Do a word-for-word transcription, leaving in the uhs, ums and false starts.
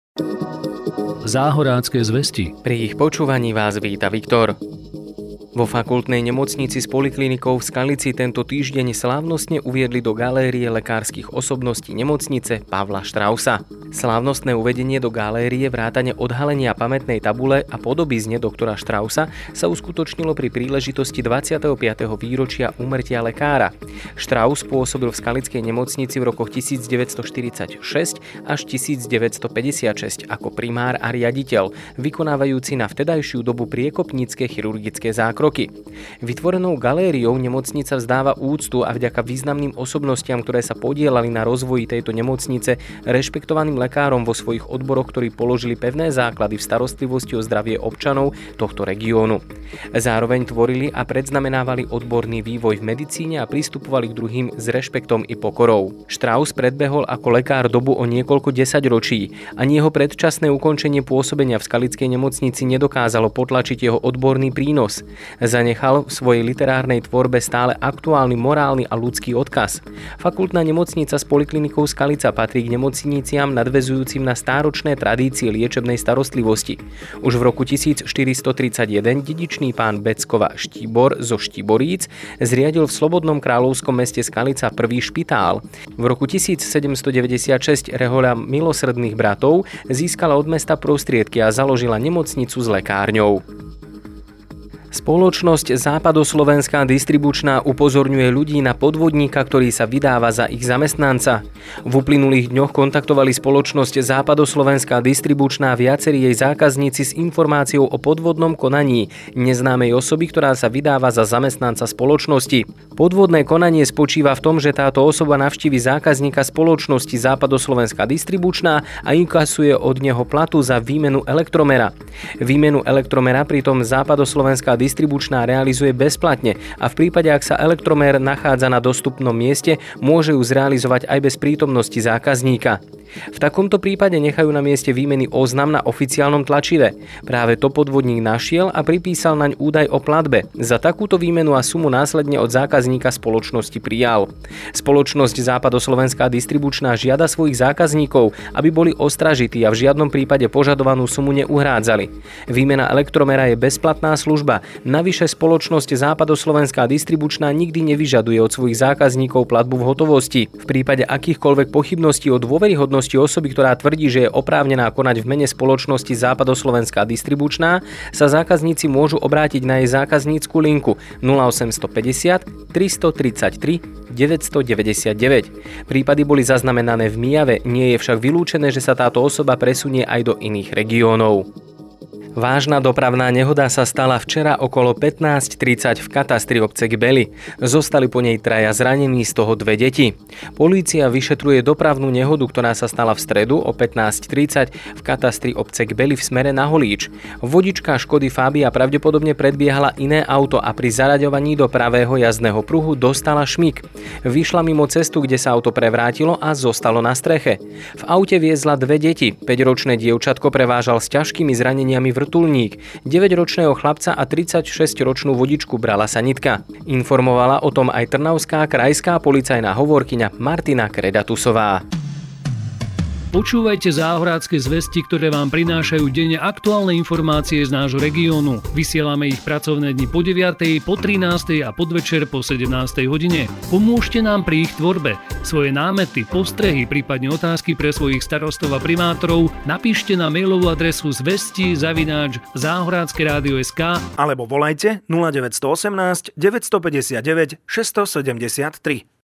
Záhorácké zvesti. Pri ich počúvaní vás víta Viktor. Vo fakultnej nemocnici s poliklinikou v Skalici tento týždeň slávnostne uviedli do galérie lekárskych osobností nemocnice Pavla Štrausa. Slávnostné uvedenie do galérie vrátane odhalenia pamätnej tabule a podobizne doktora Štrausa sa uskutočnilo pri príležitosti dvadsiateho piateho výročia úmrtia lekára. Štraus pôsobil v Skalickej nemocnici v rokoch devätnásťstoštyridsaťšesť až devätnásťstopäťdesiatšesť ako primár a riaditeľ, vykonávajúci na vtedajšiu dobu priekopnícke chirurgické zákroky. Vytvorenou galériou nemocnica vzdáva úctu a vďaka významným osobnostiam, ktoré sa podielali na rozvoji tejto nemocnice, rešpektovaným lekárom vo svojich odboroch, ktorí položili pevné základy v starostlivosti o zdravie občanov tohto regiónu. Zároveň tvorili a predznamenávali odborný vývoj v medicíne a pristupovali k druhým s rešpektom i pokorou. Štraus predbehol ako lekár dobu o niekoľko desaťročí, ani jeho predčasné ukončenie pôsobenia v Skalickej nemocnici nedokázalo potlačiť jeho odborný prínos. Zanechal v svojej literárnej tvorbe stále aktuálny morálny a ľudský odkaz. Fakultná nemocnica s poliklinikou Skalica patrí k nemocniciam nadväzujúcim na stáročné tradície liečebnej starostlivosti. Už v roku tisícštyristotridsaťjeden dedičný pán Beckova Štibor zo Štiboríc zriadil v slobodnom kráľovskom meste Skalica prvý špitál. V roku tisícsedemstodeväťdesiatšesť rehoľa milosrdných bratov získala od mesta prostriedky a založila nemocnicu s lekárňou. Spoločnosť Západoslovenská distribučná upozorňuje ľudí na podvodníka, ktorý sa vydáva za ich zamestnanca. V uplynulých dňoch kontaktovali spoločnosť Západoslovenská distribučná viacerí jej zákazníci s informáciou o podvodnom konaní neznámej osoby, ktorá sa vydáva za zamestnanca spoločnosti. Podvodné konanie spočíva v tom, že táto osoba navštívi zákazníka spoločnosti Západoslovenská distribučná a inkasuje od neho platu za výmenu elektromera. Výmenu elektromera pritom Západoslovenská distribučná realizuje bezplatne a v prípade, ak sa elektromér nachádza na dostupnom mieste, môže ju zrealizovať aj bez prítomnosti zákazníka. V takomto prípade nechajú na mieste výmeny oznam na oficiálnom tlačive. Práve to podvodník našiel a pripísal naň údaj o platbe. Za takúto výmenu a sumu následne od zákazníka spoločnosti prijal. Spoločnosť Západoslovenská distribučná žiada svojich zákazníkov, aby boli ostražití a v žiadnom prípade požadovanú sumu neuhrádzali. Výmena elektromera je bezplatná služba. Navyše spoločnosť Západoslovenská distribučná nikdy nevyžaduje od svojich zákazníkov platbu v hotovosti. V prípade akýchkoľvek pochybností o dôveryhodnosti osoby, ktorá tvrdí, že je oprávnená konať v mene spoločnosti Západoslovenská distribučná, sa zákazníci môžu obrátiť na jej zákaznícku linku nula osemstopäťdesiat tristotridsaťtri deväťstodeväťdesiatdeväť. Prípady boli zaznamenané v Myjave, nie je však vylúčené, že sa táto osoba presunie aj do iných regiónov. Vážna dopravná nehoda sa stala včera okolo pätnásť tridsať v katastri obce Gbely. Zostali po nej traja zranení, z toho dve deti. Polícia vyšetruje dopravnú nehodu, ktorá sa stala v stredu o pätnásť tridsať v katastri obce Gbely v smere na Holíč. Vodička Škody Fabia pravdepodobne predbiehala iné auto a pri zaraďovaní do pravého jazdného pruhu dostala šmik. Vyšla mimo cestu, kde sa auto prevrátilo a zostalo na streche. V aute viezla dve deti. päťročné dievčatko prevážal s ťažkými zraneniami vrtuľník. deväťročného chlapca a tridsaťšesťročnú vodičku brala sanitka. Informovala o tom aj trnavská krajská policajná hovorkyňa Martina Kredatusová. Počúvajte záhorácké zvesti, ktoré vám prinášajú denne aktuálne informácie z nášho regiónu. Vysielame ich pracovné dni po deviatej, po trinástej a podvečer po sedemnástej hodine. Pomôžte nám pri ich tvorbe. Svoje námety, postrehy, prípadne otázky pre svojich starostov a primátorov napíšte na mailovú adresu zvesti zavináč záhorácké rádio bodka es ká alebo volajte nula deväť jedna osem deväť päť deväť šesť sedem tri.